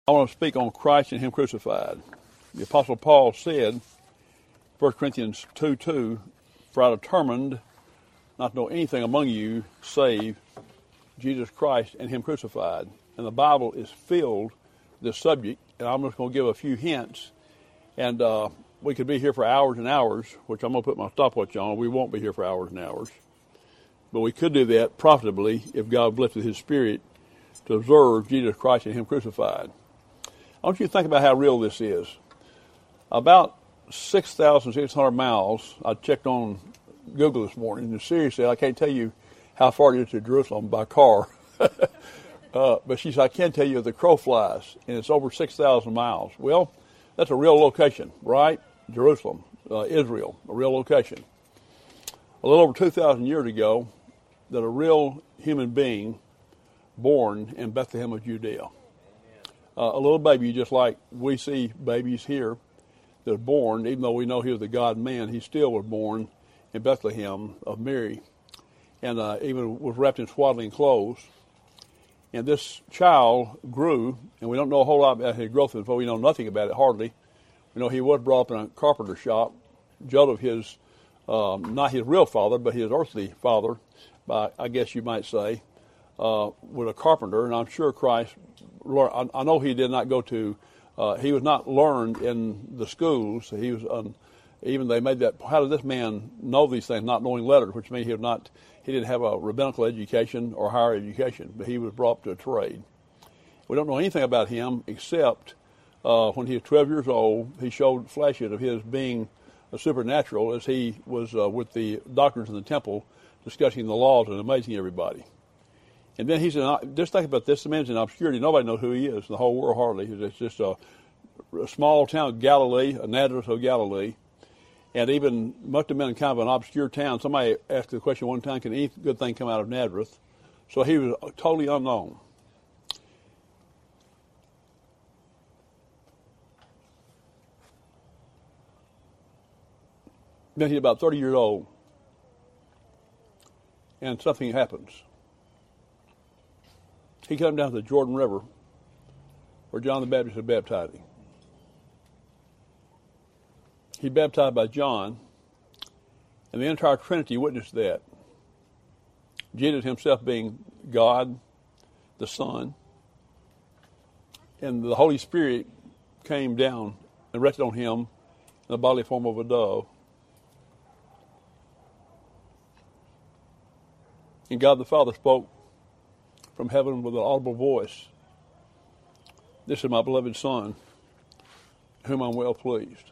I want to speak on Christ and Him crucified. The Apostle Paul said, 1 Corinthians 2:2, "For I determined not to know anything among you save Jesus Christ and Him crucified." And the Bible is filled with this subject, and I'm just going to give a few hints. And we could be here for hours and hours, which I'm going to put my stopwatch on. We won't be here for hours and hours. But we could do that profitably if God blessed His Spirit to observe Jesus Christ and Him crucified. I want you to think about how real this is. About 6,600 miles, I checked on Google this morning, and seriously, I can't tell you how far it is to Jerusalem by car. But she said, I can tell you the crow flies, and it's over 6,000 miles. Well, that's a real location, right? Jerusalem, Israel, a real location. A little over 2,000 years ago, that a real human being born in Bethlehem of Judea. A little baby, just like we see babies here that are born, even though we know he was the God-man, he still was born in Bethlehem of Mary, and even was wrapped in swaddling clothes. And this child grew, and we don't know a whole lot about his growth before. We know nothing about it, hardly. We know he was brought up in a carpenter shop. Joseph, his, not his real father, but his earthly father, I guess you might say, was a carpenter, and I'm sure Christ, I know he did not go to, he was not learned in the schools. He was, even they made that, how did this man know these things, not knowing letters, which means he didn't have a rabbinical education or higher education, but he was brought up to a trade. We don't know anything about him except when he was 12 years old, he showed flashes of his being a supernatural as he was with the doctors in the temple discussing the laws and amazing everybody. And then just think about this, the man's in obscurity. Nobody knows who he is in the whole world, hardly. It's just a small town, Galilee, a Nazareth of Galilee. And even must have been kind of an obscure town. Somebody asked the question one time, can any good thing come out of Nazareth? So he was totally unknown. Then he's about 30 years old. And something happens. He comes down to the Jordan River where John the Baptist is baptizing. He's baptized by John, and the entire Trinity witnessed that. Jesus himself being God, the Son, and the Holy Spirit came down and rested on him in the bodily form of a dove. And God the Father spoke from heaven with an audible voice, "This is my beloved Son, whom I'm well pleased."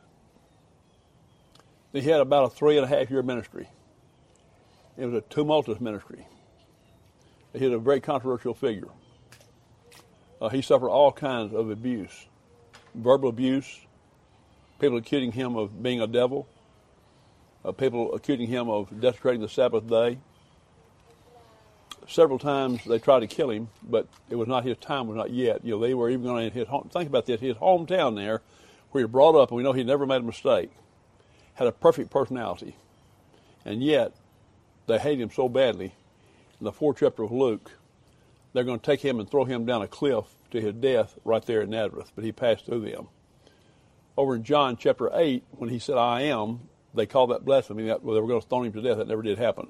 He had about a 3.5-year ministry. It was a tumultuous ministry. He was a very controversial figure. He suffered all kinds of abuse, verbal abuse, people accusing him of being a devil, people accusing him of desecrating the Sabbath day. Several times they tried to kill him, but it was not his time, was not yet. You know, they were even going to his home. Think about this, his hometown there, where he brought up, and we know he never made a mistake, had a perfect personality. And yet, they hate him so badly. In the 4th chapter of Luke, they're going to take him and throw him down a cliff to his death right there in Nazareth, but he passed through them. Over in John chapter 8, when he said, "I am," they called that blasphemy. They were going to stone him to death. That never did happen.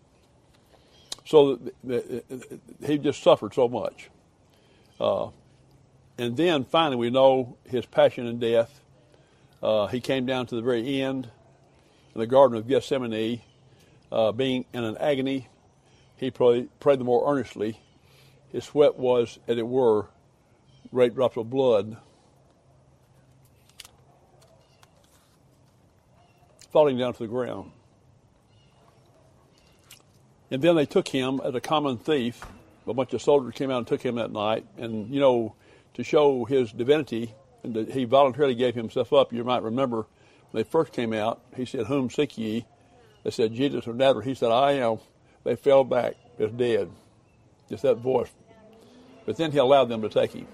So he just suffered so much. And then finally we know his passion and death. He came down to the very end in the Garden of Gethsemane, being in an agony. He prayed the more earnestly. His sweat was, as it were, great drops of blood falling down to the ground. And then they took him as a common thief. A bunch of soldiers came out and took him that night. And, you know, to show his divinity, and that he voluntarily gave himself up. You might remember when they first came out, he said, "Whom seek ye?" They said, "Jesus of Nazareth." He said, "I am." They fell back as dead. Just that voice. But then he allowed them to take him.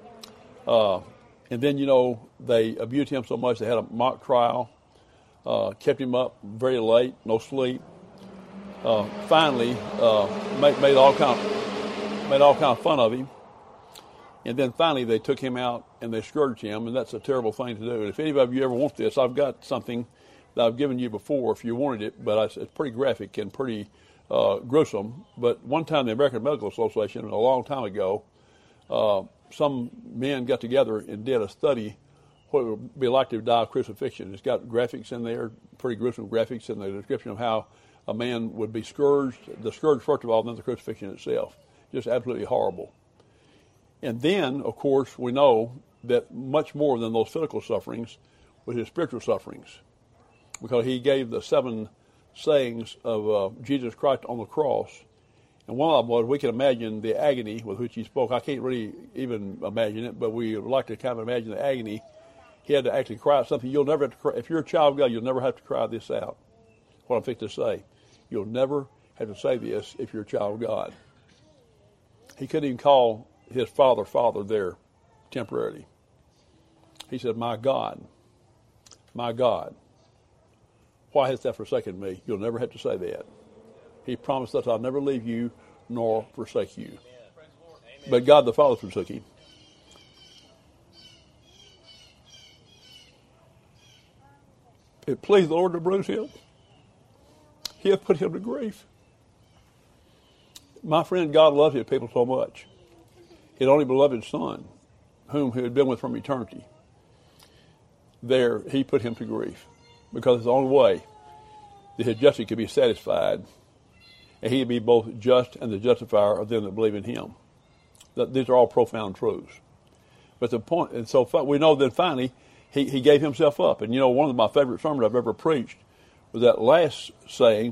And then, you know, they abused him so much they had a mock trial, kept him up very late, no sleep. Finally, made all kind of fun of him. And then finally they took him out and they scourged him, and that's a terrible thing to do. And if any of you ever want this, I've got something that I've given you before if you wanted it, but it's pretty graphic and pretty gruesome. But one time the American Medical Association, a long time ago, some men got together and did a study what it would be like to die of crucifixion. It's got graphics in there, pretty gruesome graphics in the description of how a man would be scourged, the scourge first of all, and then the crucifixion itself. Just absolutely horrible. And then, of course, we know that much more than those physical sufferings was his spiritual sufferings, because he gave the 7 sayings of Jesus Christ on the cross. And one of them was, we can imagine the agony with which he spoke. I can't really even imagine it, but we would like to kind of imagine the agony. He had to actually cry out something you'll never have to cry. If you're a child of God, you'll never have to cry this out, what I'm fixing to say. You'll never have to say this if you're a child of God. He couldn't even call his father there temporarily. He said, my God, why hast thou forsaken me? You'll never have to say that. He promised that I'll never leave you nor forsake you. But God the Father forsook him. It pleased the Lord to bruise him. He hath put him to grief. My friend, God loved his people so much. His only beloved Son, whom he had been with from eternity, there he put him to grief, because it's the only way that his justice could be satisfied, and he'd be both just and the justifier of them that believe in him. These are all profound truths. But the point, and so we know that finally he gave himself up. And you know, one of my favorite sermons I've ever preached was that last saying,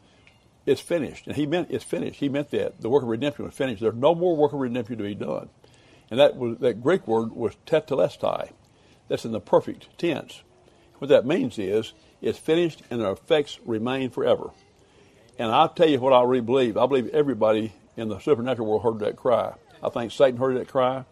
it's finished. And he meant it's finished. He meant that. The work of redemption was finished. There's no more work of redemption to be done. And that Greek word was tetelestai. That's in the perfect tense. What that means is it's finished and their effects remain forever. And I'll tell you what I really believe. I believe everybody in the supernatural world heard that cry. I think Satan heard that cry.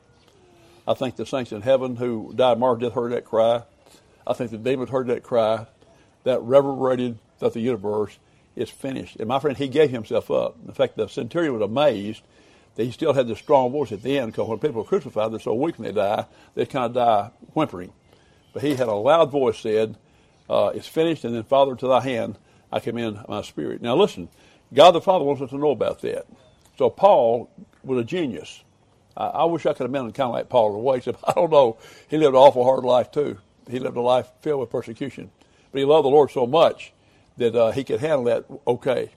I think the saints in heaven who died martyred death heard that cry. I think the demons heard that cry. That reverberated throughout the universe. It's finished. And my friend, he gave himself up. In fact, the centurion was amazed that he still had this strong voice at the end, because when people are crucified, they're so weak when they die, they kind of die whimpering. But he had a loud voice said, it's finished, and then, Father, to thy hand I commend my spirit. Now listen, God the Father wants us to know about that. So Paul was a genius. I wish I could have been kind of like Paul in a way, except I don't know. He lived an awful hard life too. He lived a life filled with persecution. But he loved the Lord so much that he could handle that okay.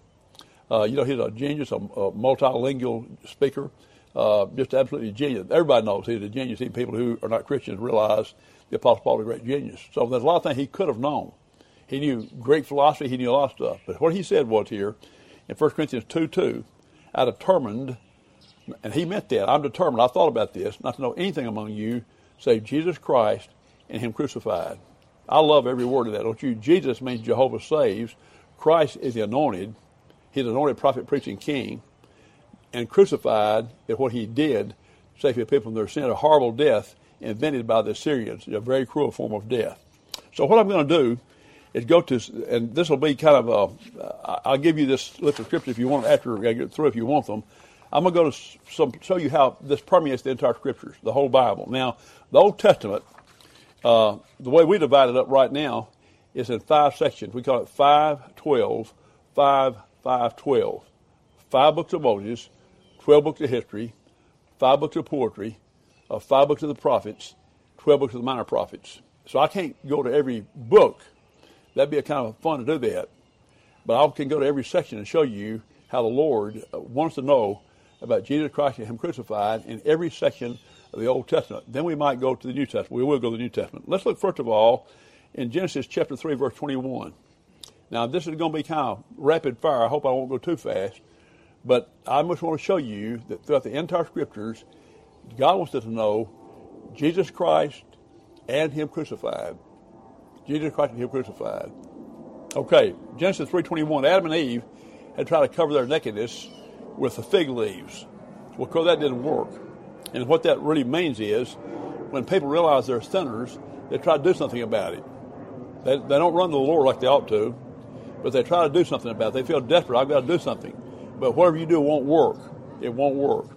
He's a genius, a multilingual speaker, just absolutely genius. Everybody knows he's a genius. Even people who are not Christians realize the Apostle Paul was a great genius. So there's a lot of things he could have known. He knew Greek philosophy. He knew a lot of stuff. But what he said was here, in 1 Corinthians 2:2, I determined, and he meant that, I'm determined, I thought about this, not to know anything among you save Jesus Christ and him crucified. I love every word of that, don't you? Jesus means Jehovah saves. Christ is the anointed. He's the anointed prophet, preaching king. And crucified is what he did, save people from their sin, a horrible death invented by the Assyrians, a very cruel form of death. So what I'm going to do is go to, and this will be kind of I'll give you this list of scriptures if you want, after I get through, if you want them. I'm going to go to show you how this permeates the entire scriptures, the whole Bible. Now, the Old Testament, the way we divide it up right now is in 5 sections. We call it 5-12, 5-5-12. 5 books of Moses, 12 books of history, 5 books of poetry, 5 books of the prophets, 12 books of the minor prophets. So I can't go to every book. That'd be a kind of fun to do that. But I can go to every section and show you how the Lord wants to know about Jesus Christ and him crucified in every section of the Old Testament. Then we might go to the New Testament. We will go to the New Testament. Let's look first of all in Genesis chapter 3, verse 21. Now, this is going to be kind of rapid fire. I hope I won't go too fast. But I just want to show you that throughout the entire scriptures, God wants us to know Jesus Christ and him crucified. Jesus Christ and him crucified. Okay, Genesis 3:21. Adam and Eve had tried to cover their nakedness with the fig leaves. Well, of course, that didn't work. And what that really means is, when people realize they're sinners, they try to do something about it. They don't run to the Lord like they ought to, but they try to do something about it. They feel desperate. I've got to do something. But whatever you do won't work. It won't work.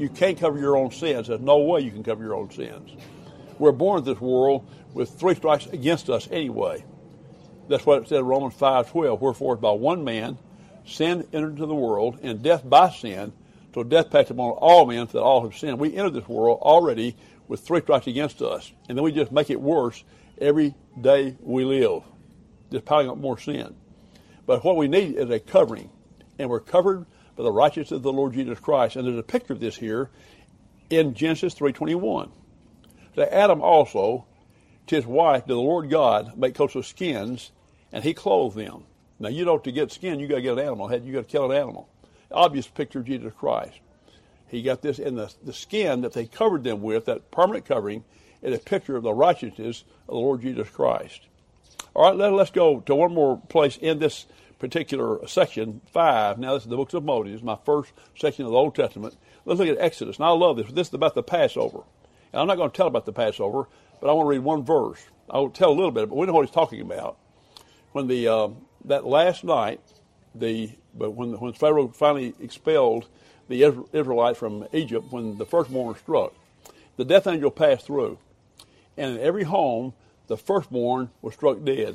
You can't cover your own sins. There's no way you can cover your own sins. We're born into this world with 3 strikes against us anyway. That's what it said in Romans 5:12. Wherefore, by one man, sin entered into the world, and death by sin, so death passed upon all men, so that all have sinned. We entered this world already with 3 strikes against us, and then we just make it worse every day we live, just piling up more sin. But what we need is a covering, and we're covered by the righteousness of the Lord Jesus Christ. And there's a picture of this here in Genesis 3:21. That Adam also, to his wife, did the Lord God make coats of skins, and he clothed them. Now, you know, to get skin, you got to get an animal. You got to kill an animal. Obvious picture of Jesus Christ. He got this in the skin that they covered them with, that permanent covering, is a picture of the righteousness of the Lord Jesus Christ. All right, let's go to one more place in this particular section, 5. Now, this is the books of Moses, my first section of the Old Testament. Let's look at Exodus. And I love this. This is about the Passover. And I'm not going to tell about the Passover, but I want to read one verse. I'll tell a little bit, but we know what he's talking about. When that last night, when Pharaoh finally expelled the Israelites from Egypt, when the firstborn was struck, the death angel passed through, and in every home, the firstborn was struck dead.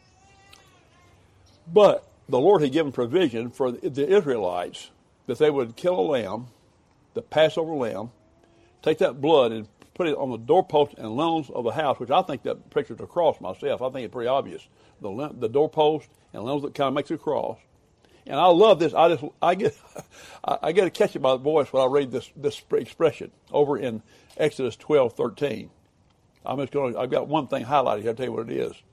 But the Lord had given provision for the Israelites that they would kill a lamb, the Passover lamb, take that blood and put it on the doorpost and lintels of the house, which I think that pictures a cross myself. I think it's pretty obvious. The doorpost and lintels that kind of makes a cross. And I love this. I get to catch it by the voice when I read this expression over in Exodus 12:13. I've got one thing highlighted here. I'll tell you what it is.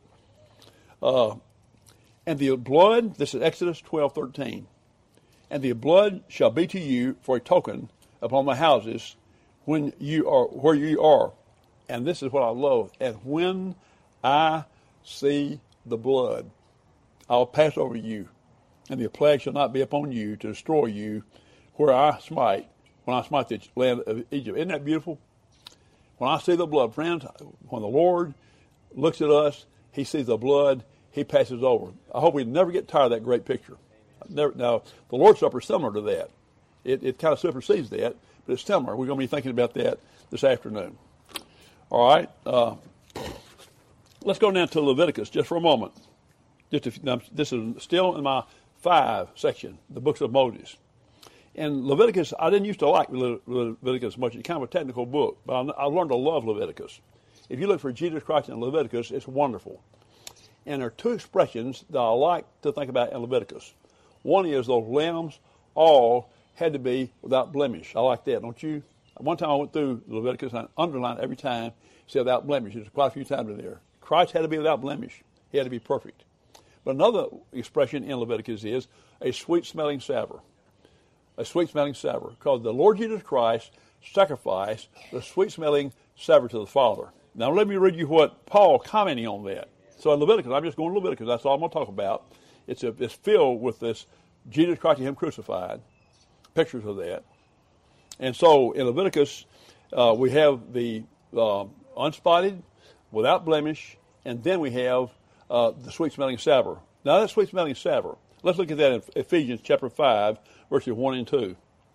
And the blood, this is Exodus 12:13. And the blood shall be to you for a token upon the houses where you are. And this is what I love. And when I see the blood, I'll pass over you, and the plague shall not be upon you to destroy you when I smite the land of Egypt. Isn't that beautiful? When I see the blood, friends, when the Lord looks at us, he sees the blood, he passes over. I hope we never get tired of that great picture. Now, the Lord's Supper is similar to that. It kind of supersedes that, but it's similar. We're going to be thinking about that this afternoon. All right. Let's go down to Leviticus just for a moment. This is still in my 5 section, the books of Moses. And Leviticus, I didn't used to like Leviticus much. It's kind of a technical book, but I learned to love Leviticus. If you look for Jesus Christ in Leviticus, it's wonderful. And there are 2 expressions that I like to think about in Leviticus. One is those lambs all had to be without blemish. I like that, don't you? One time I went through Leviticus and I underlined every time, said without blemish. There's quite a few times in there. Christ had to be without blemish. He had to be perfect. But another expression in Leviticus is a sweet-smelling savor. A sweet-smelling savor. Because the Lord Jesus Christ sacrificed the sweet-smelling savor to the Father. Now let me read you what Paul commenting on that. So in Leviticus, I'm just going to Leviticus. That's all I'm going to talk about. It's filled with this Jesus Christ and Him crucified. Pictures of that. And so in Leviticus, we have the unspotted, without blemish, and then we have the sweet-smelling savor. Now that sweet-smelling savor, let's look at that in Ephesians chapter 5, verses 1 and 2.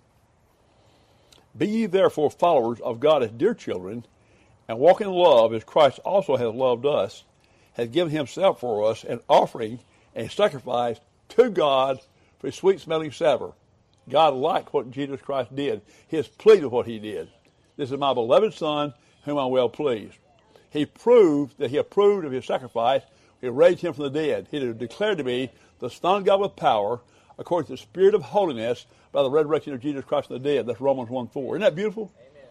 Be ye therefore followers of God as dear children, and walk in love as Christ also hath loved us, hath given himself for us, an offering and sacrifice to God for a sweet-smelling savor. God liked what Jesus Christ did. He is pleased with what he did. This is my beloved Son, whom I'm well pleased. He proved that he approved of his sacrifice. He raised him from the dead. He declared to be the Son of God with power, according to the Spirit of holiness, by the resurrection of Jesus Christ from the dead. That's Romans 1:4. Isn't that beautiful? Amen.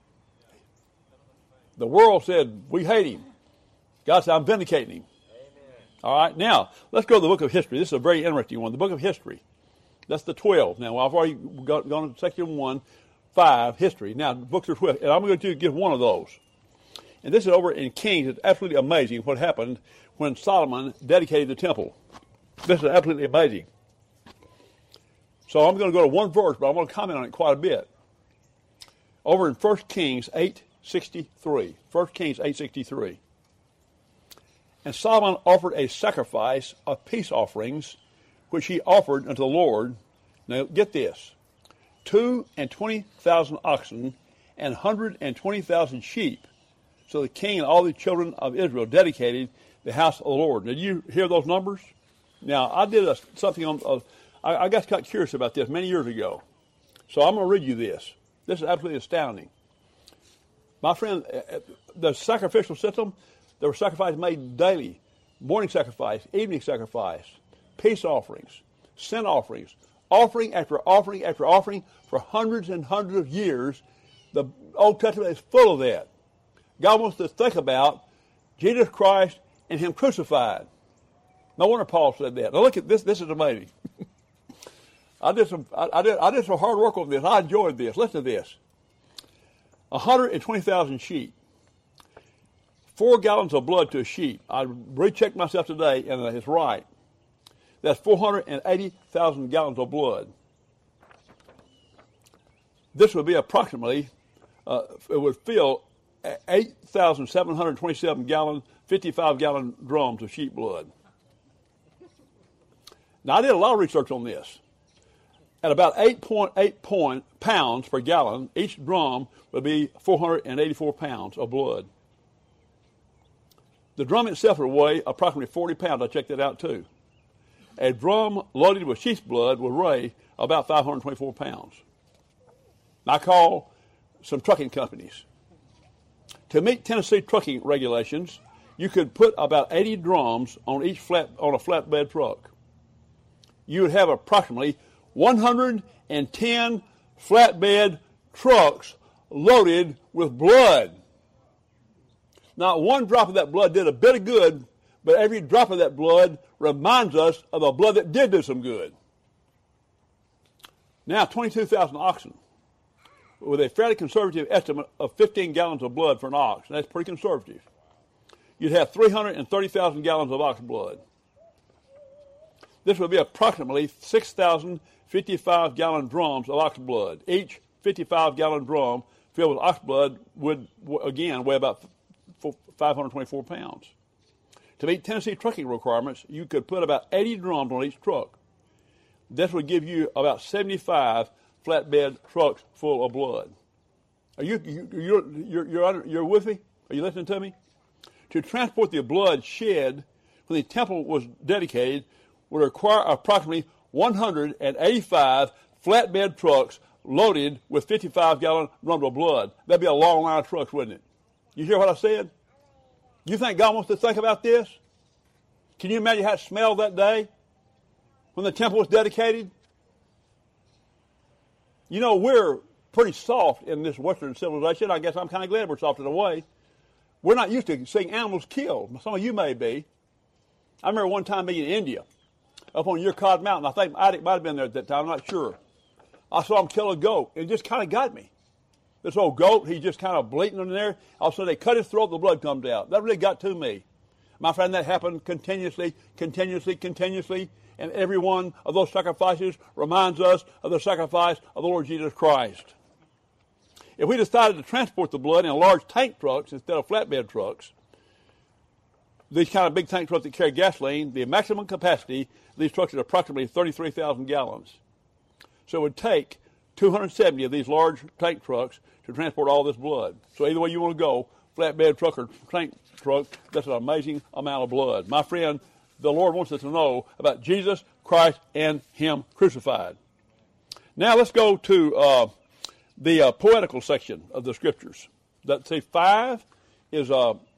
The world said, we hate him. God said, I'm vindicating him. Amen. All right, now, let's go to the book of history. This is a very interesting one. The book of history. That's the 12. Now, I've already gone to section 1, 5, history. Now, the books are 12, and I'm going to give one of those. And this is over in Kings. It's absolutely amazing what happened when Solomon dedicated the temple. This is absolutely amazing. So I'm going to go to one verse, but I'm going to comment on it quite a bit. Over in 1 Kings 8:63. 1 Kings 8:63. And Solomon offered a sacrifice of peace offerings, which he offered unto the Lord. Now, get this. 220,000 oxen and 120,000 sheep. So the king and all the children of Israel dedicated the house of the Lord. Did you hear those numbers? Now, I did something on, I got curious about this many years ago. So I'm going to read you this. This is absolutely astounding. My friend, the sacrificial system, there were sacrifices made daily. Morning sacrifice, evening sacrifice, peace offerings, sin offerings, offering after offering after offering for hundreds and hundreds of years. The Old Testament is full of that. God wants us to think about Jesus Christ and Him crucified. No wonder Paul said that. Now look at this. This is amazing. I did some hard work on this. I enjoyed this. Listen to this. 120,000 sheep. 4 gallons of blood to a sheep. I rechecked myself today, and it's right. That's 480,000 gallons of blood. This would be approximately, it would fill 8,727 gallon, 55-gallon drums of sheep blood. Now, I did a lot of research on this. At about 8.8 pounds per gallon, each drum would be 484 pounds of blood. The drum itself would weigh approximately 40 pounds. I checked that out too. A drum loaded with sheep's blood would weigh about 524 pounds. I call some trucking companies. To meet Tennessee trucking regulations, you could put about 80 drums on a flatbed truck. You would have approximately 110 flatbed trucks loaded with blood. Not one drop of that blood did a bit of good, but every drop of that blood reminds us of the blood that did do some good. Now, 22,000 oxen, with a fairly conservative estimate of 15 gallons of blood for an ox. That's pretty conservative. You'd have 330,000 gallons of ox blood. This would be approximately 6,055-gallon drums of ox blood. Each 55-gallon drum filled with ox blood would, again, weigh about 524 pounds. To meet Tennessee trucking requirements, you could put about 80 drums on each truck. This would give you about 75 flatbed trucks full of blood. Are you're with me? Are you listening to me? To transport the blood shed when the temple was dedicated would require approximately 185 flatbed trucks loaded with 55-gallon drums of blood. That'd be a long line of trucks, wouldn't it? You hear what I said? You think God wants to think about this? Can you imagine how it smelled that day when the temple was dedicated? You know, we're pretty soft in this Western civilization. I guess I'm kind of glad we're soft in a way. We're not used to seeing animals killed. Some of you may be. I remember one time being in India, up on Yurkad Mountain. I think Isaac might have been there at that time. I'm not sure. I saw him kill a goat. It just kind of got me. This old goat, he's just kind of bleating in there. All of a sudden, they cut his throat, the blood comes out. That really got to me. My friend, that happened continuously. And every one of those sacrifices reminds us of the sacrifice of the Lord Jesus Christ. If we decided to transport the blood in large tank trucks instead of flatbed trucks, these kind of big tank trucks that carry gasoline, the maximum capacity of these trucks is approximately 33,000 gallons. So it would take 270 of these large tank trucks to transport all this blood. So either way you want to go, flatbed truck or tank truck, that's an amazing amount of blood. My friend, the Lord wants us to know about Jesus Christ and Him crucified. Now let's go to the poetical section of the Scriptures. That, see, 5 is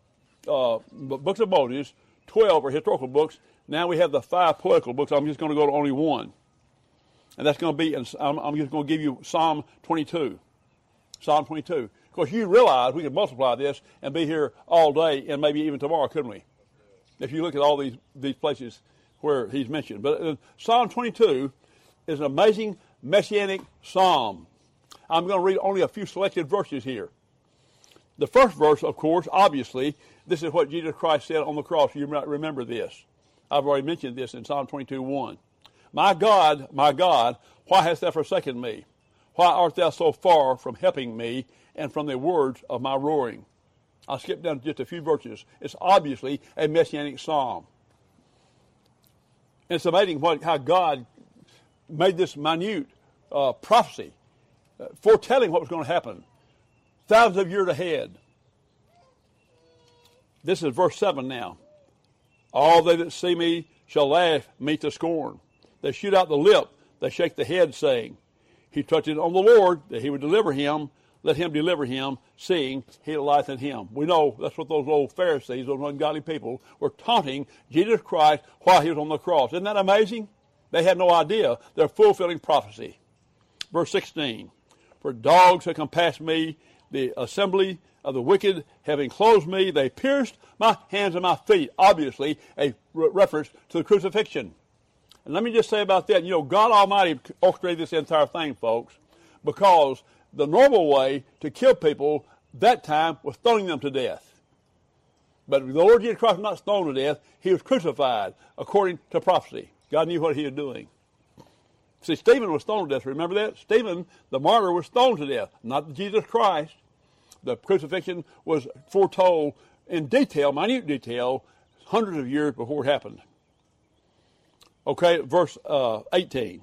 books of Moses, 12 are historical books. Now we have the 5 poetical books. I'm just going to go to only one. And that's going to be, I'm just going to give you Psalm 22. Psalm 22. Of course, you realize we could multiply this and be here all day and maybe even tomorrow, couldn't we? If you look at all these places where he's mentioned. But Psalm 22 is an amazing messianic psalm. I'm going to read only a few selected verses here. The first verse, of course, obviously, this is what Jesus Christ said on the cross. You might remember this. I've already mentioned this in Psalm 22:1. My God, why hast thou forsaken me? Why art thou so far from helping me and from the words of my roaring? I'll skip down to just a few verses. It's obviously a messianic psalm. And it's amazing how God made this minute prophecy foretelling what was going to happen thousands of years ahead. This is verse 7 now. All they that see me shall laugh me to scorn. They shoot out the lip, they shake the head, saying, He trusted on the Lord that he would deliver him. Let him deliver him, seeing he lieth in him. We know that's what those old Pharisees, those ungodly people, were taunting Jesus Christ while he was on the cross. Isn't that amazing? They had no idea they're fulfilling prophecy. Verse 16, For dogs have compassed me, the assembly of the wicked have enclosed me. They pierced my hands and my feet. Obviously, a reference to the crucifixion. And let me just say about that, God Almighty orchestrated this entire thing, folks, because the normal way to kill people that time was stoning them to death. But the Lord Jesus Christ was not stoned to death. He was crucified according to prophecy. God knew what he was doing. See, Stephen was stoned to death. Remember that? Stephen, the martyr, was stoned to death, not Jesus Christ. The crucifixion was foretold in detail, minute detail, hundreds of years before it happened. Okay, verse 18.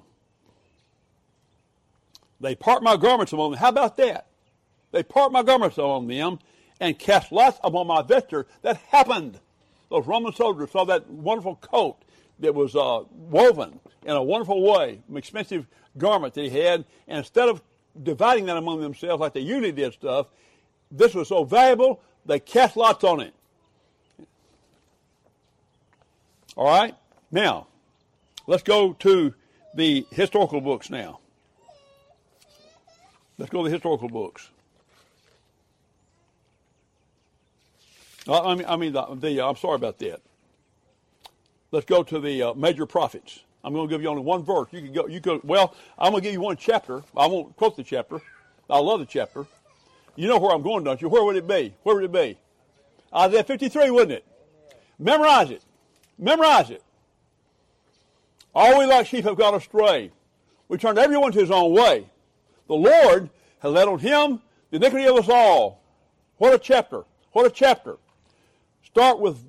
They part my garments among them. How about that? They part my garments among them and cast lots upon my vesture. That happened. Those Roman soldiers saw that wonderful coat that was woven in a wonderful way, an expensive garment that he had, and instead of dividing that among themselves like they usually did stuff, this was so valuable, they cast lots on it. All right? Now, let's go to the historical books now. Let's go to the historical books. I'm sorry about that. Let's go to the major prophets. I'm going to give you only one verse. I'm going to give you one chapter. I won't quote the chapter. I love the chapter. You know where I'm going, don't you? Where would it be? Where would it be? Isaiah 53, wouldn't it? Memorize it. Memorize it. All we like sheep have gone astray. We turned everyone to his own way. The Lord has laid on him the iniquity of us all. What a chapter. What a chapter. Start with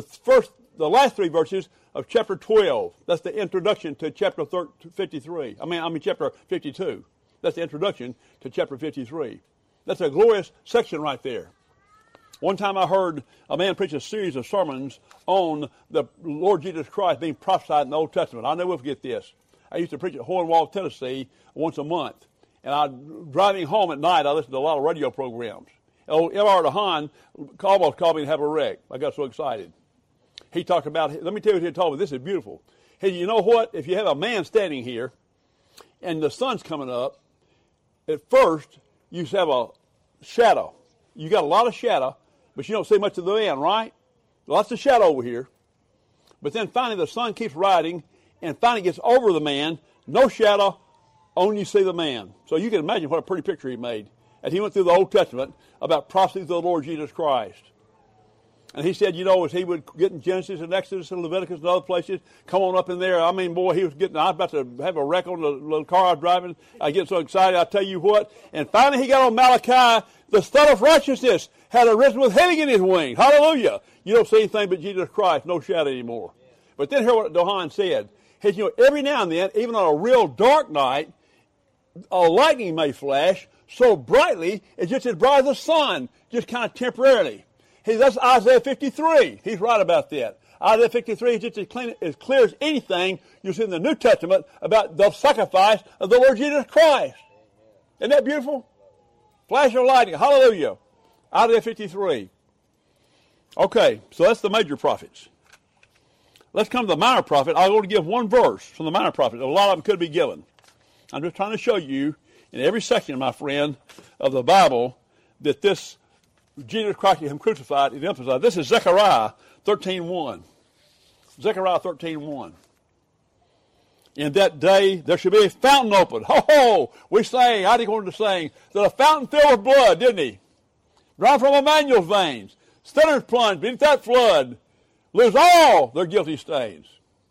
the last three verses of chapter 12. That's the introduction to chapter 53. Chapter 52. That's the introduction to chapter 53. That's a glorious section right there. One time I heard a man preach a series of sermons on the Lord Jesus Christ being prophesied in the Old Testament. I'll never forget this. I used to preach at Hohenwald, Tennessee once a month. And driving home at night, I listened to a lot of radio programs. Old M.R. DeHaan almost called me to have a wreck. I got so excited. He talked about, let me tell you what he told me. This is beautiful. He said, you know what? If you have a man standing here and the sun's coming up, at first you have a shadow. You got a lot of shadow, but you don't see much of the man, right? Lots of shadow over here. But then finally the sun keeps riding and finally gets over the man. No shadow, only you see the man. So you can imagine what a pretty picture he made. And he went through the Old Testament about prophecies of the Lord Jesus Christ. And he said, as he would get in Genesis and Exodus and Leviticus and other places, come on up in there. I was about to have a wreck on the little car I was driving. I get so excited, I tell you what. And finally he got on Malachi, the Son of Righteousness had arisen with healing in his wings. Hallelujah. You don't see anything but Jesus Christ, no shadow anymore. But then hear what DeHaan said. He said, every now and then, even on a real dark night, a lightning may flash so brightly, it's just as bright as the sun, just kind of temporarily. That's Isaiah 53. He's right about that. Isaiah 53 is just as clear as anything you see in the New Testament about the sacrifice of the Lord Jesus Christ. Isn't that beautiful? Flash of lightning. Hallelujah. Isaiah 53. Okay, so that's the major prophets. Let's come to the minor prophet. I'm going to give one verse from the minor prophet. A lot of them could be given. I'm just trying to show you in every section, my friend, of the Bible that this Jesus Christ, him crucified, is emphasized. This is Zechariah 13:1. Zechariah 13:1. In that day there shall be a fountain opened. Ho, ho! We sang, I didn't want to sing, that a fountain filled with blood, didn't he? Drawn from Emmanuel's veins. Sinners plunged beneath that flood. Lose all their guilty stains.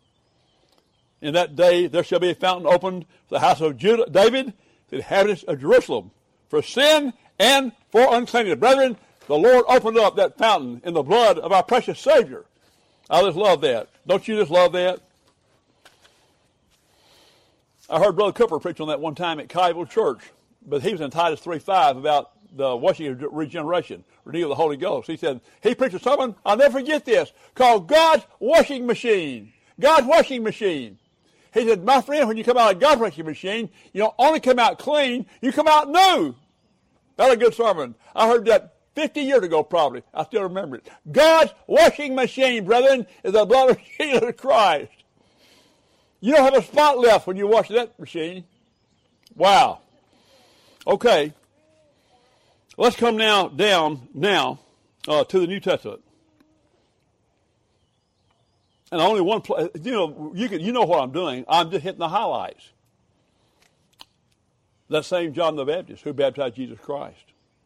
In that day there shall be a fountain opened for the house of David, the inhabitants of Jerusalem, for sin and for uncleanness. Brethren, the Lord opened up that fountain in the blood of our precious Savior. I just love that. Don't you just love that? I heard Brother Cooper preach on that one time at Kyville Church. but he was in Titus 3:5 about the washing of regeneration, renewal of the Holy Ghost. He said, he preached a sermon, I'll never forget this, called God's Washing Machine. God's Washing Machine. He said, my friend, when you come out of God's washing machine, you don't only come out clean, you come out new. That's a good sermon. I heard that 50 years ago probably. I still remember it. God's washing machine, brethren, is the blood of Jesus Christ. You don't have a spot left when you wash that machine. Wow. Okay. Let's come down to the New Testament. And only one place, you know what I'm doing. I'm just hitting the highlights. That same John the Baptist who baptized Jesus Christ.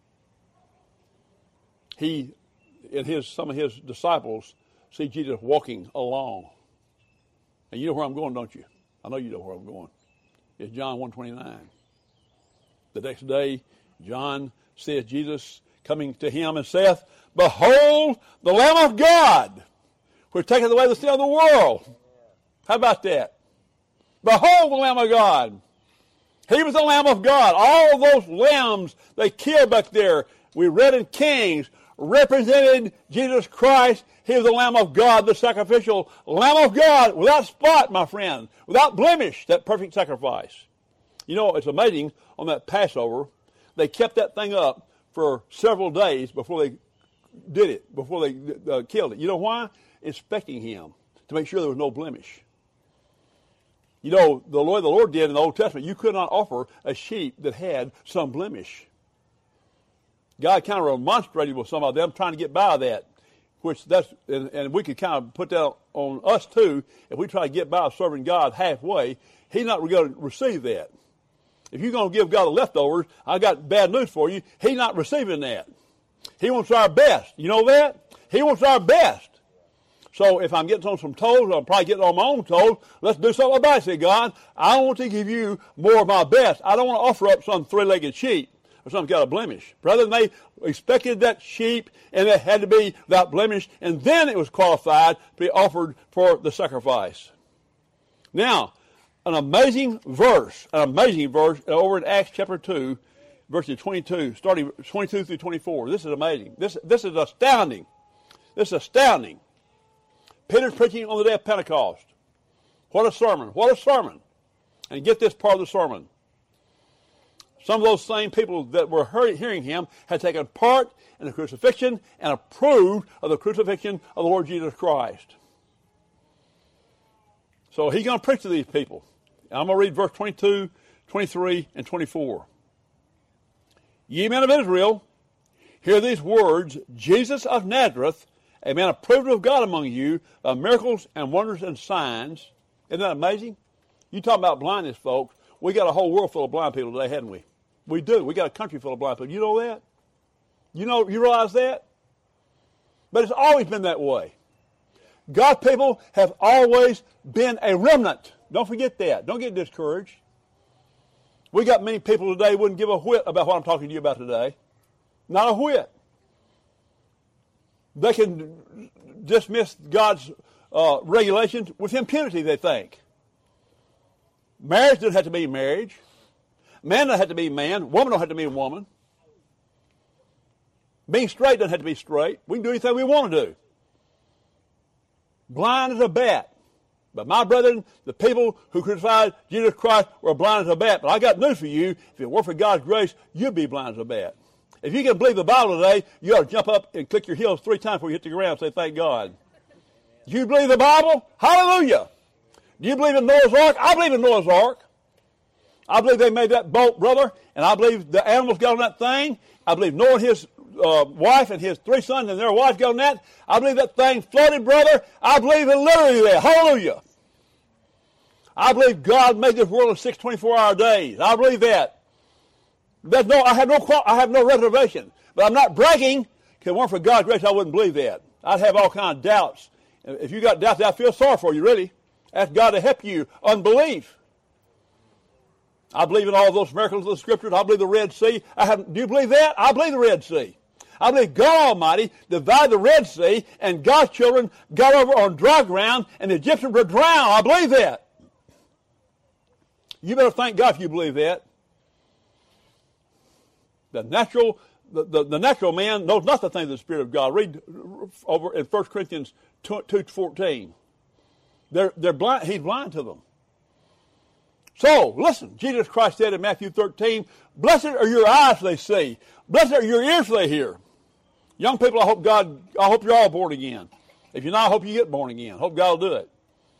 He and some of his disciples see Jesus walking along. And you know where I'm going, don't you? I know you know where I'm going. It's John 1:29. The next day, John seeth Jesus coming to him and saith, Behold the Lamb of God, which taketh away the sin of the world. How about that? Behold the Lamb of God. He was the Lamb of God. All those lambs they killed back there, we read in Kings, represented Jesus Christ. He was the Lamb of God, the sacrificial Lamb of God, without spot, my friend, without blemish, that perfect sacrifice. You know, it's amazing, on that Passover, they kept that thing up for several days before they did it, before they killed it. You know why? Inspecting him to make sure there was no blemish. You know, the Lord did in the Old Testament, you could not offer a sheep that had some blemish. God kind of remonstrated with some of them trying to get by that, and we could kind of put that on us too. If we try to get by serving God halfway, he's not going to receive that. If you're going to give God the leftovers, I got bad news for you. He's not receiving that. He wants our best. You know that? He wants our best. So if I'm getting on some toes, I'm probably getting on my own toes. Let's do something about it. Say, God, I want to give you more of my best. I don't want to offer up some three-legged sheep or something got a blemish. Brethren, they expected that sheep, and it had to be without blemish, and then it was qualified to be offered for the sacrifice. Now, an amazing verse over in Acts chapter 2, verses 22, starting 22 through 24. This is amazing. This is astounding. This is astounding. Peter's preaching on the day of Pentecost. What a sermon. What a sermon. And get this part of the sermon. Some of those same people that were hearing him had taken part in the crucifixion and approved of the crucifixion of the Lord Jesus Christ. So he's going to preach to these people. I'm going to read verse 22, 23, and 24. Ye men of Israel, hear these words, Jesus of Nazareth, a man approved of God among you by miracles and wonders and signs. Isn't that amazing? You talk about blindness, folks. We got a whole world full of blind people today, haven't we? We do. We got a country full of blind people. You know that? You realize that? But it's always been that way. God's people have always been a remnant. Don't forget that. Don't get discouraged. We got many people today who wouldn't give a whit about what I'm talking to you about today. Not a whit. They can dismiss God's regulations with impunity, they think. Marriage doesn't have to be marriage. Man doesn't have to be man. Woman don't have to be a woman. Being straight doesn't have to be straight. We can do anything we want to do. Blind as a bat. But my brethren, the people who crucified Jesus Christ were blind as a bat. But I got news for you. If it weren't for God's grace, you'd be blind as a bat. If you can believe the Bible today, you ought to jump up and click your heels 3 times before you hit the ground and say, thank God. Do you believe the Bible? Hallelujah. Do you believe in Noah's Ark? I believe in Noah's Ark. I believe they made that boat, brother, and I believe the animals got on that thing. I believe Noah and his wife and his 3 sons and their wives got on that. I believe that thing floated, brother. I believe it literally that. Hallelujah. I believe God made this world in 6 24-hour days. I believe that. I have no reservation. But I'm not bragging, because if it weren't for God's grace, I wouldn't believe that. I'd have all kinds of doubts. If you got doubts, I feel sorry for you, really. Ask God to help you. Unbelief. I believe in all those miracles of the Scriptures. I believe the Red Sea. Do you believe that? I believe the Red Sea. I believe God Almighty divided the Red Sea, and God's children got over on dry ground, and the Egyptians were drowned. I believe that. You better thank God if you believe that. The natural man knows not the things of the Spirit of God. Read over in 1 Corinthians 2:14. They're blind. He's blind to them. So, listen, Jesus Christ said in Matthew 13, blessed are your eyes they see. Blessed are your ears they hear. Young people, I hope you're all born again. If you're not, I hope you get born again. I hope God will do it.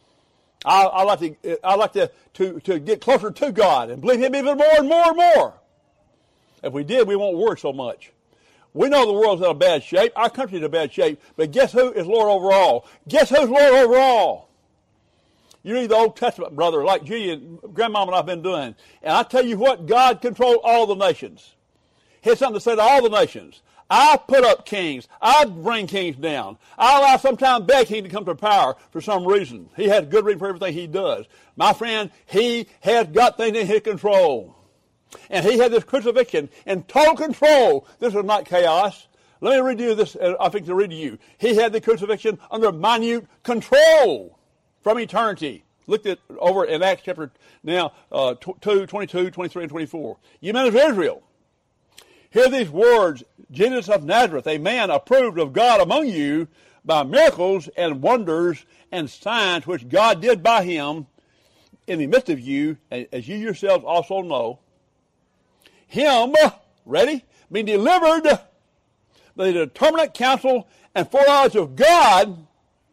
I like to get closer to God and believe Him even more and more and more. If we did, we won't worry so much. We know the world's in a bad shape. Our country's in a bad shape. But guess who is Lord over all? Guess who's Lord over all? You read the Old Testament, brother, like Judy and Grandmama and I have been doing. And I tell you what, God controls all the nations. He has something to say to all the nations. I put up kings. I bring kings down. I allow sometimes bad king to come to power for some reason. He has good reason for everything he does. My friend, he has got things in his control. And he had this crucifixion in total control. This is not chaos. Let me read you this. I think to read to you. He had the crucifixion under minute control from eternity. Look at over in Acts chapter 2, 22, 23, and 24. You men of Israel, hear these words, Jesus of Nazareth, a man approved of God among you by miracles and wonders and signs which God did by him in the midst of you, as you yourselves also know. Him, ready, being delivered by the determinate counsel and foreknowledge of God,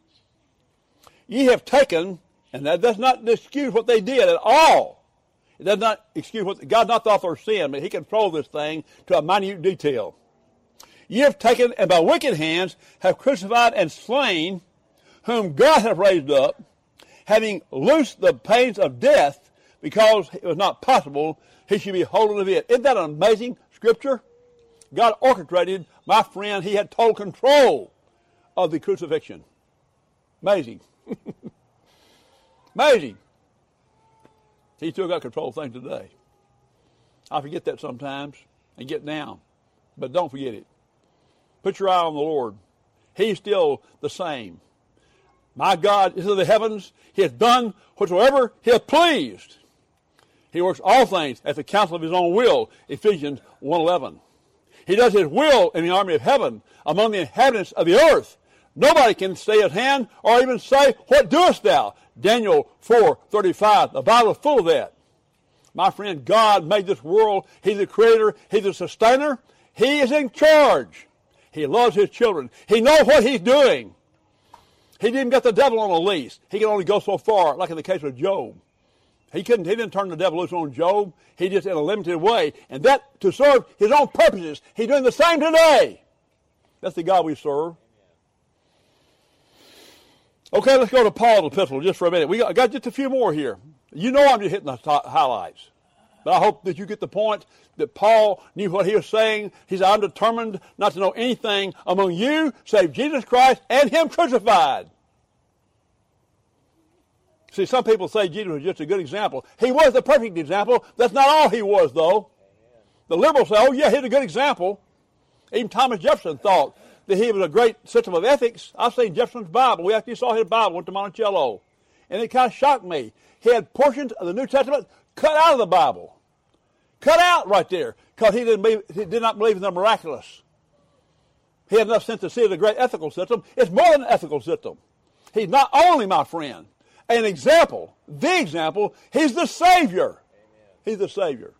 ye have taken, and that does not excuse what they did at all. It does not excuse what God's not the author of sin, but He controls this thing to a minute detail. Ye have taken, and by wicked hands have crucified and slain, whom God hath raised up, having loosed the pains of death, because it was not possible He should be holden of it. Isn't that an amazing scripture? God orchestrated, my friend, He had total control of the crucifixion. Amazing. Amazing. He still got control of things today. I forget that sometimes and get down. But don't forget it. Put your eye on the Lord. He's still the same. My God is in the heavens. He has done whatsoever He hath pleased. He works all things at the counsel of His own will. Ephesians 1:11. He does His will in the army of heaven among the inhabitants of the earth. Nobody can stay at hand or even say, what doest thou? Daniel 4:35. The Bible is full of that. My friend, God made this world. He's the creator. He's the sustainer. He is in charge. He loves His children. He knows what He's doing. He didn't get the devil on a leash. He can only go so far, like in the case of Job. He didn't turn the devil loose on Job. He just in a limited way. And that to serve His own purposes. He's doing the same today. That's the God we serve. Okay, let's go to Paul's epistle just for a minute. I got just a few more here. You know I'm just hitting the highlights. But I hope that you get the point that Paul knew what he was saying. He said, I'm determined not to know anything among you save Jesus Christ and Him crucified. See, some people say Jesus was just a good example. He was the perfect example. That's not all He was, though. The liberals say, oh, yeah, he's a good example. Even Thomas Jefferson thought that he was a great system of ethics. I've seen Jefferson's Bible. We actually saw his Bible, went to Monticello. And it kind of shocked me. He had portions of the New Testament cut out of the Bible. Cut out right there. Because he did not believe in the miraculous. He had enough sense to see it as a great ethical system. It's more than an ethical system. He's not only, my friend, an example, the example, He's the Savior. Amen. He's the Savior.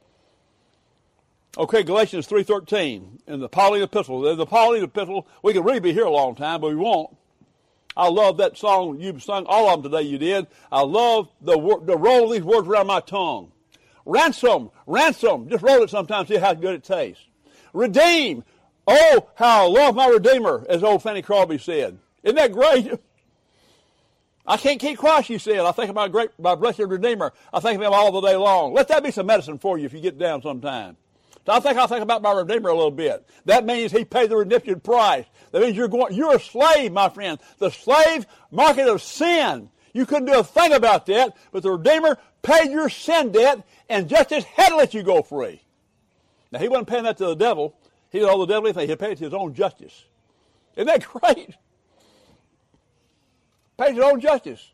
Okay, Galatians 3:13 in the Pauline epistle. The Pauline epistle, we could really be here a long time, but we won't. I love that song. You sung all of them today, you did. I love the roll of these words around my tongue. Ransom, ransom. Just roll it sometimes, see how good it tastes. Redeem. Oh, how I love my Redeemer, as old Fanny Crosby said. Isn't that great? I can't keep quiet, she said. I think about my blessed Redeemer. I think of Him all the day long. Let that be some medicine for you if you get down sometime. So I'll think about my Redeemer a little bit. That means He paid the redemption price. That means you're a slave, my friend. The slave market of sin. You couldn't do a thing about that, but the Redeemer paid your sin debt and justice had to let you go free. Now, He wasn't paying that to the devil. He didn't owe the devil anything. He paid it to His own justice. Isn't that great? Paid His own justice.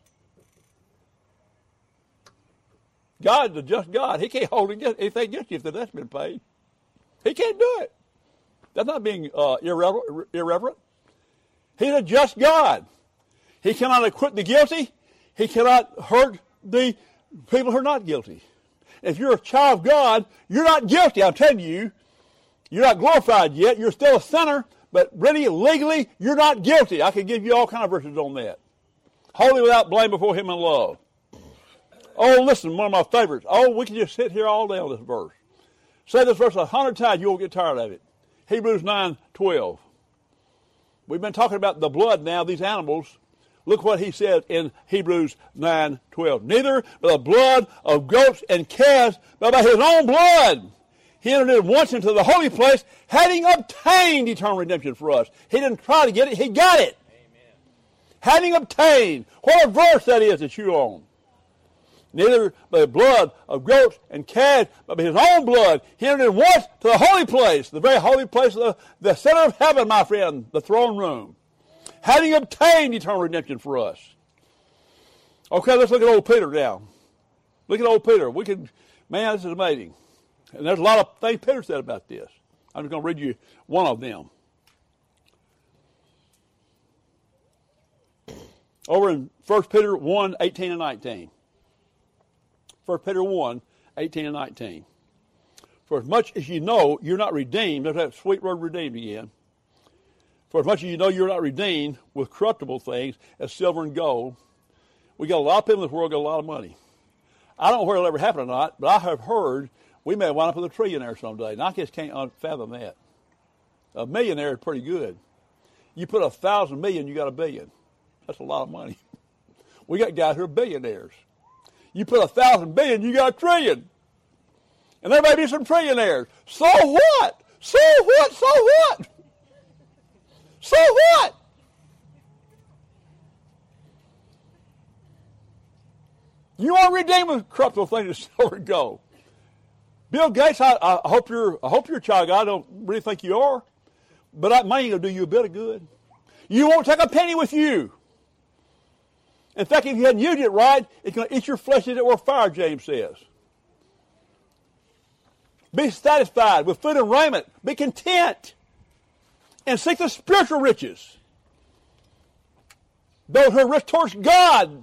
God's a just God. He can't hold anything against you if that's been paid. He can't do it. That's not being irreverent. He's a just God. He cannot acquit the guilty. He cannot hurt the people who are not guilty. If you're a child of God, you're not guilty. I'm telling you, you're not glorified yet. You're still a sinner, but really, legally, you're not guilty. I can give you all kind of verses on that. Holy without blame before him in love. Oh, listen, one of my favorites. Oh, we can just sit here all day on this verse. Say this verse 100 times, you won't get tired of it. Hebrews 9:12. We've been talking about the blood now, these animals. Look what he said in Hebrews 9:12. Neither by the blood of goats and calves, but by his own blood. He entered in once into the holy place, having obtained eternal redemption for us. He didn't try to get it, he got it. Amen. Having obtained. What a verse that is to chew on. Neither by the blood of goats and calves, but by his own blood. He entered in once to the holy place, the very holy place, the center of heaven, my friend, the throne room. Having obtained eternal redemption for us. Okay, let's look at old Peter now. Look at old Peter. Man, this is amazing. And there's a lot of things Peter said about this. I'm just going to read you one of them. Over in 1 Peter 1:18 and 19. 1 Peter 1:18 and 19. For as much as you know you're not redeemed, there's that sweet word redeemed again. For as much as you know you're not redeemed with corruptible things as silver and gold. We got a lot of people in this world got a lot of money. I don't know where it'll ever happen or not, but I have heard we may wind up with a trillionaire someday. And I just can't fathom that. A millionaire is pretty good. You put 1,000 million, you got a billion. That's a lot of money. We got guys who are billionaires. You put 1,000 billion, you got a trillion. And there may be some trillionaires. So what? So what? So what? So what? You aren't redeemed with corruptible things as silver and gold. Bill Gates, I hope you're a child of God. I don't really think you are. But that money will do you a bit of good. You won't take a penny with you. In fact, if you hadn't used it right, it's going to eat your flesh as it were fire, James says. Be satisfied with food and raiment. Be content. And seek the spiritual riches. Those who are rich towards God.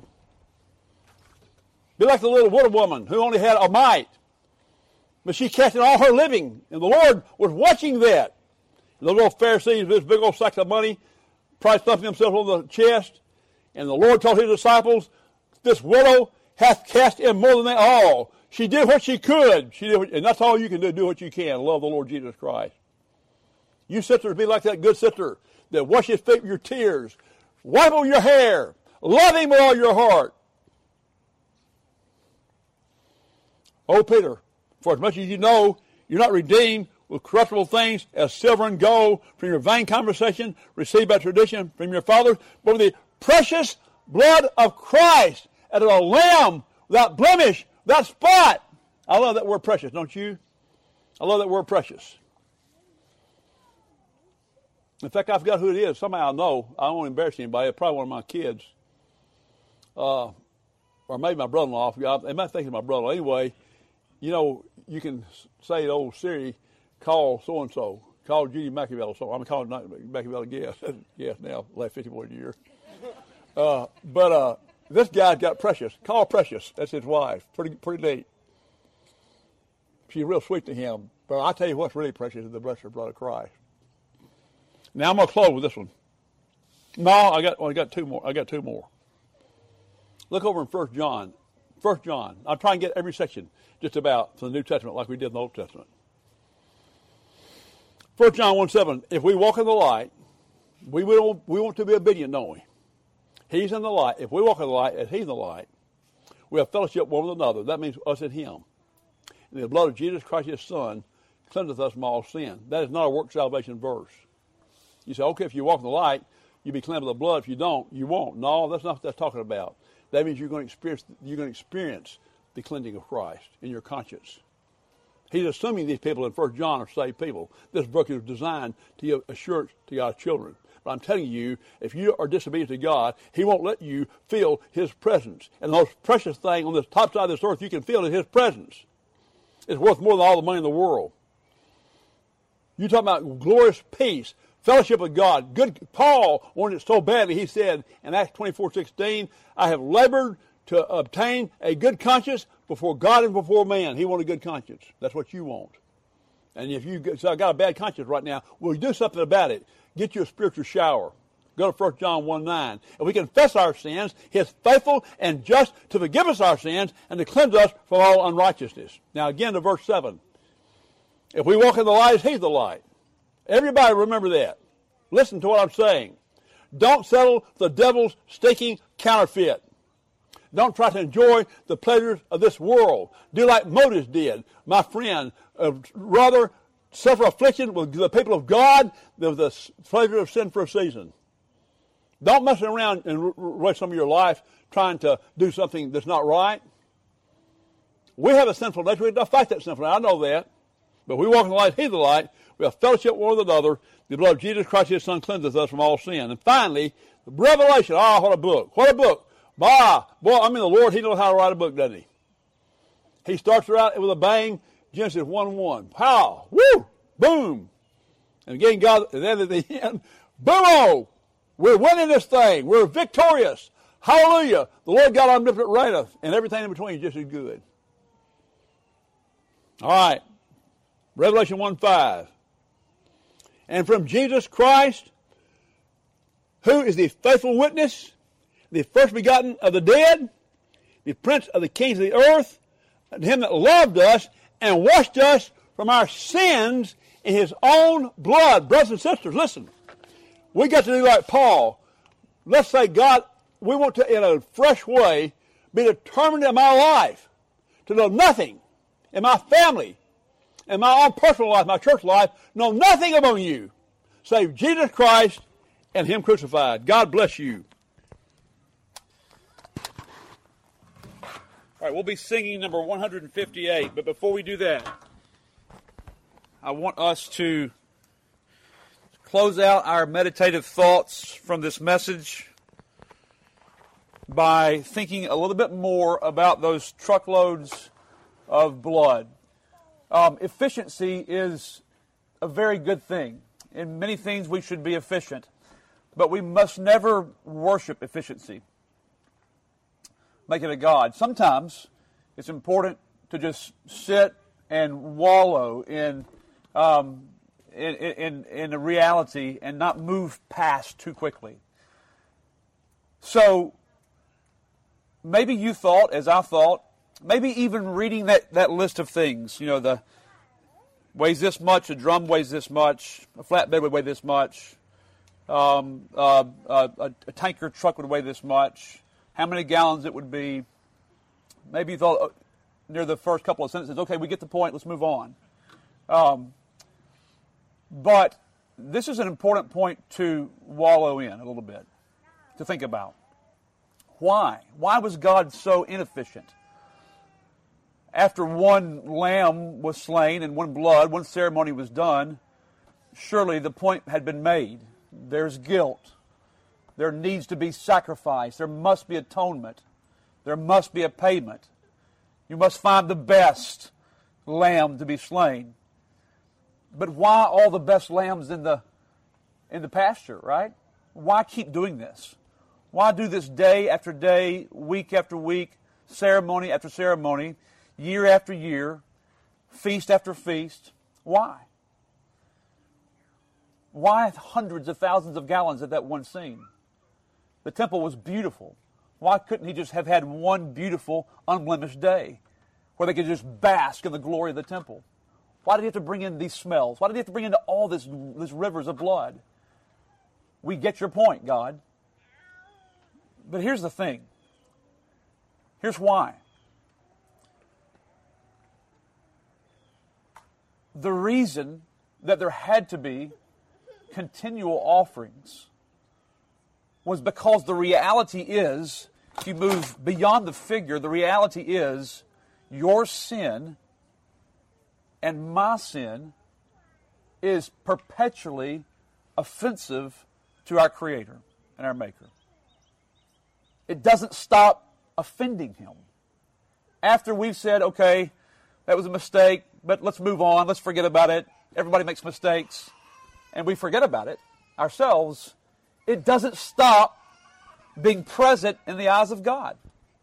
Be like the little widow woman who only had a mite. But she cast in all her living. And the Lord was watching that. And the little Pharisees with this big old sack of money, probably stuffing themselves on the chest. And the Lord told his disciples, this widow hath cast in more than they all. She did what she could. And that's all you can do what you can. Love the Lord Jesus Christ. You sisters be like that good sister that washes feet with your tears. Wipe on your hair. Love him with all your heart. Oh, Peter, for as much as you know, you're not redeemed with corruptible things as silver and gold from your vain conversation received by tradition from your fathers, but with the precious blood of Christ as a lamb without blemish, without spot. I love that word precious, don't you? I love that word precious. In fact, I forgot who it is. Somebody I know. I don't want to embarrass anybody. It's probably one of my kids. Or maybe my brother-in-law. They might think it's my brother. Anyway, you know, you can say to old Siri, call so-and-so. Call Judy Machiavelli. So I'm calling Machiavelli yes now, last 51 years. But this guy's got Precious. Call Precious. That's his wife. Pretty neat. She's real sweet to him. But I tell you what's really precious is the precious blood of Christ. Now I'm going to close with this one. No, I got two more. I got two more. Look over in 1 John. 1 John. I'll try and get every section just about from the New Testament like we did in the Old Testament. 1 John 1:7. If we walk in the light, we want to be obedient, don't we? He's in the light. If we walk in the light as he's in the light, we have fellowship one with another. That means us and him. And the blood of Jesus Christ, his Son, cleanseth us from all sin. That is not a work salvation verse. You say, okay, if you walk in the light, you'll be cleansed of the blood. If you don't, you won't. No, that's not what that's talking about. That means you're going to experience the cleansing of Christ in your conscience. He's assuming these people in 1 John are saved people. This book is designed to give assurance to God's children. But I'm telling you, if you are disobedient to God, he won't let you feel his presence. And the most precious thing on this top side of this earth you can feel is his presence. It's worth more than all the money in the world. You talking about glorious peace, fellowship with God. Good. Paul wanted it so badly, he said in Acts 24:16, I have labored to obtain a good conscience before God and before man. He wanted a good conscience. That's what you want. And if you say, I got a bad conscience right now, well, you do something about it. Get you a spiritual shower. Go to 1 John 1:9. If we confess our sins, He is faithful and just to forgive us our sins and to cleanse us from all unrighteousness. Now again to verse 7. If we walk in the light, He's the light. Everybody remember that. Listen to what I'm saying. Don't settle for the devil's stinking counterfeit. Don't try to enjoy the pleasures of this world. Do like Moses did, my friend. Rather suffer affliction with the people of God than with the pleasure of sin for a season. Don't mess around and waste some of your life trying to do something that's not right. We have a sinful nature. We have to fight that sinful nature. I know that. But we walk in the light, He's the light. We have fellowship with one another. The blood of Jesus Christ, His Son, cleanses us from all sin. And finally, the Revelation. Ah, what a book. What a book. Boy, the Lord, He knows how to write a book, doesn't He? He starts her out with a bang, Genesis 1:1. Pow! Woo! Boom! And again, God, and then at the end, boom! We're winning this thing. We're victorious. Hallelujah! The Lord God omnipotent reigneth, and everything in between is just as good. All right. Revelation 1:5. And from Jesus Christ, who is the faithful witness, the first begotten of the dead, the prince of the kings of the earth, and Him that loved us and washed us from our sins in His own blood. Brothers and sisters, listen. We got to do like Paul. Let's say, God, we want to, in a fresh way, be determined in my life to know nothing in my family, in my own personal life, my church life, know nothing among you save Jesus Christ and Him crucified. God bless you. All right, we'll be singing number 158, but before we do that, I want us to close out our meditative thoughts from this message by thinking a little bit more about those truckloads of blood. Efficiency is a very good thing. In many things we should be efficient, but we must never worship efficiency. Make it a god. Sometimes it's important to just sit and wallow in a reality and not move past too quickly. So maybe you thought, as I thought, maybe even reading that list of things, the weighs this much, a drum weighs this much, a flatbed would weigh this much, a tanker truck would weigh this much, how many gallons it would be. Maybe you thought near the first couple of sentences, okay, we get the point, let's move on. But this is an important point to wallow in a little bit, to think about. Why? Why was God so inefficient? After one lamb was slain and one ceremony was done, surely the point had been made. There's guilt. There needs to be sacrifice. There must be atonement. There must be a payment. You must find the best lamb to be slain. But why all the best lambs in the pasture, right? Why keep doing this? Why do this day after day, week after week, ceremony after ceremony, year after year, feast after feast? Why? Why hundreds of thousands of gallons at that one scene? The temple was beautiful. Why couldn't He just have had one beautiful, unblemished day where they could just bask in the glory of the temple? Why did He have to bring in these smells? Why did He have to bring in all these rivers of blood? We get your point, God. But here's the thing. Here's why. The reason that there had to be continual offerings was because the reality is, if you move beyond the figure, the reality is your sin and my sin is perpetually offensive to our Creator and our Maker. It doesn't stop offending Him. After we've said, okay, that was a mistake, but let's move on, let's forget about it, everybody makes mistakes, and we forget about it ourselves, it doesn't stop being present in the eyes of God.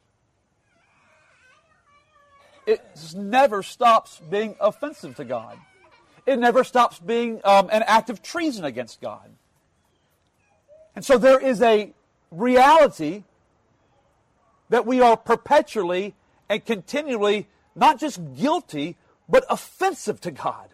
It never stops being offensive to God. It never stops being an act of treason against God. And so there is a reality that we are perpetually and continually not just guilty, but offensive to God.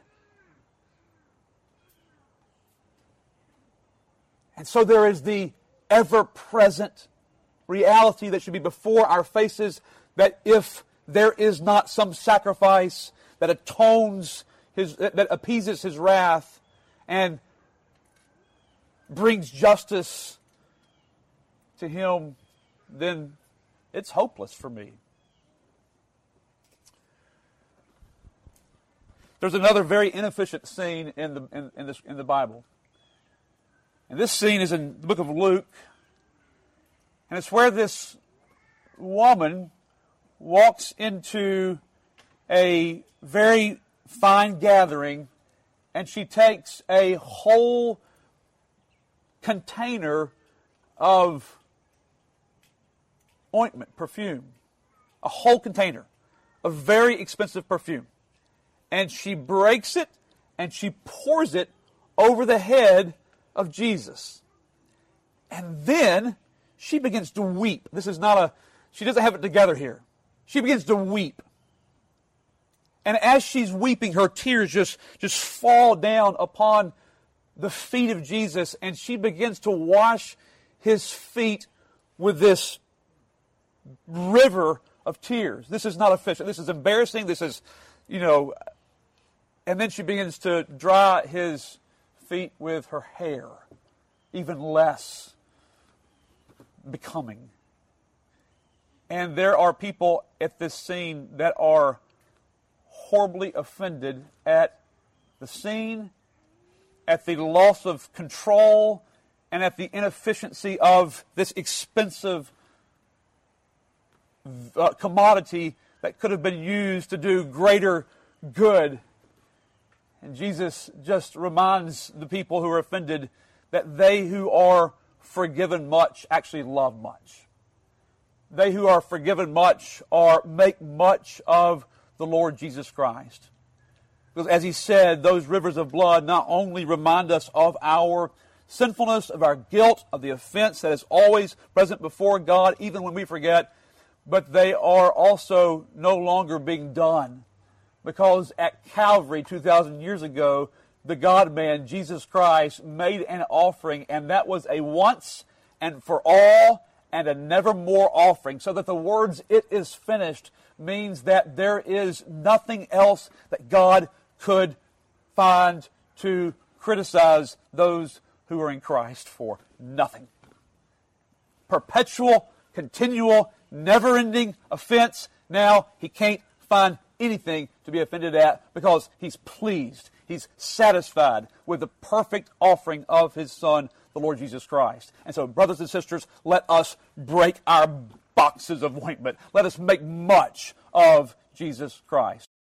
And so there is the ever-present reality that should be before our faces, that if there is not some sacrifice that that appeases His wrath and brings justice to Him, then it's hopeless for me. There's another very inefficient scene in the Bible. And this scene is in the book of Luke. And it's where this woman walks into a very fine gathering, and she takes a whole container of ointment, perfume. A whole container of very expensive perfume. And she breaks it and she pours it over the head of Jesus. And then she begins to weep. She doesn't have it together here. She begins to weep. And as she's weeping, her tears just fall down upon the feet of Jesus, and she begins to wash His feet with this river of tears. This is not efficient. This is embarrassing. This is, and then she begins to dry His feet with her hair, even less becoming. And there are people at this scene that are horribly offended at the scene, at the loss of control, and at the inefficiency of this expensive commodity that could have been used to do greater good. And Jesus just reminds the people who are offended that they who are forgiven much actually love much. They who are forgiven much make much of the Lord Jesus Christ. Because as He said, those rivers of blood not only remind us of our sinfulness, of our guilt, of the offense that is always present before God, even when we forget, but they are also no longer being done. Because at Calvary 2,000 years ago, the God-man, Jesus Christ, made an offering, and that was a once and for all and a nevermore offering. So that the words, "it is finished," means that there is nothing else that God could find to criticize those who are in Christ for. Nothing. Perpetual, continual, never-ending offense. Now He can't find anything to be offended at because He's pleased. He's satisfied with the perfect offering of His Son, the Lord Jesus Christ. And so, brothers and sisters, let us break our boxes of ointment. Let us make much of Jesus Christ.